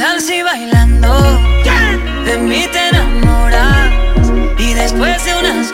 tal si bailando de mí te enamoras? Y después de unas